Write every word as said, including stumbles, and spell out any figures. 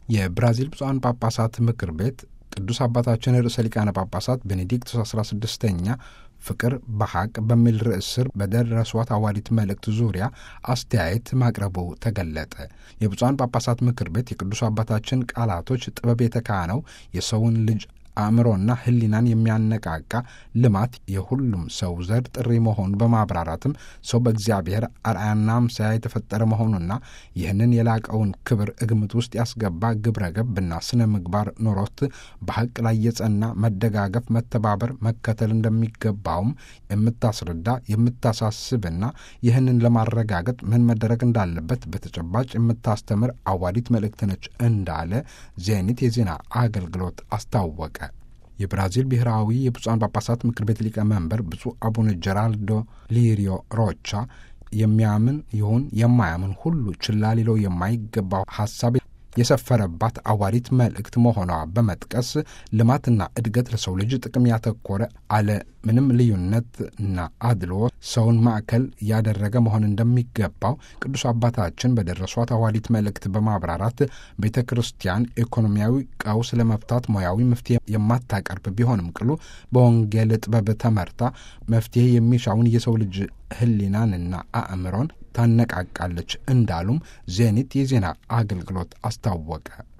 የብራዚል ብፁዓን ጳጳሳት ምክር ቤት ቅዱስ አባታችን ርዕሰ ሊቃነ ጳጳሳት ቤኔዲክቱስ አስራ ስድስተኛ ፍቅር በሐቅ በሚል ርዕስ ስር በደረሷት ሐዋርያዊት መልእክት ዙሪያ አስተያየት ማቅረቡ ተገለጠ። የብፁዓን ጳጳሳት ምክር ቤት የቅዱስ አባታችን ቃላቶች ጥበብ የተካነው የሰውን ልጅ አእምሮና ሕሊናን የሚያነቃቃ ልማት የሁሉም ሰው ዘር ጥሪ መሆኑን በማብራራትም ሰው በእግዚአብሔር አርአያና አምሳያ የተፈጠረ መሆኑና ይህንን የላቀውን ክብር ግምት ውስጥ ያስገባ ግብረ ገብና ስነ ምግባር ኖሮት በሐቅ ላይ የጸና መደጋገፍ፣ መተባበር፣ መከተል እንደሚገባውም የምታስረዳ የምታሳስብና ይህንን ለማረጋገጥ ምን መደረግ እንዳለበት በተጨባጭ የምታስተምር ሐዋርያዊት መልእክት ነች እንዳለ ዜኒት የዜና አገልግሎት አስታወቀ። የብራዚል ብሔራዊ የብፁዓን ጳጳሳት ምክር ቤት ሊቀመንበር ብፁዕ አቡነ ጀራልዶ ሊሪዮ ሮቻ የሚያምን ይሁን የማያምን ሁሉ ችላ ሊለው የማይገባው ሐሳብ የሰፈረባት ሐዋርያዊት መልእክት መሆኗ በመጥቀስ ልማትና እድገት ለሰው ልጅ ጥቅም ያተኮረ አለ ምንም ልዩነትና አድልዎ ሰውን ማዕከል ያደረገ መሆን እንደሚገባው ቅዱስ አባታችን በደረሷት ሐዋርያዊት መልእክት በማብራራት ቤተ ክርስቲያን ኢኮኖሚያዊ ቀውስ ለመፍታት ሙያዊ መፍትሄ የማታቀርብ ቢሆንም ቅሉ በወንጌል ጥበብ ተመርታ መፍትሄ የሚሻውን የሰው ልጅ ሕሊናንና አእምሮን ታነቃቃለች እንዳሉም ዜኒት የዜና አገልግሎት አስታወቀ።